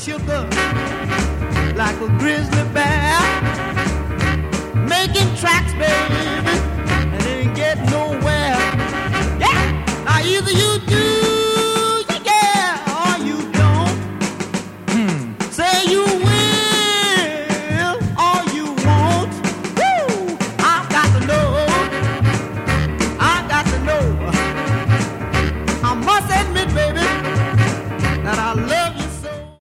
sugar like a grizzly bear, making tracks, baby.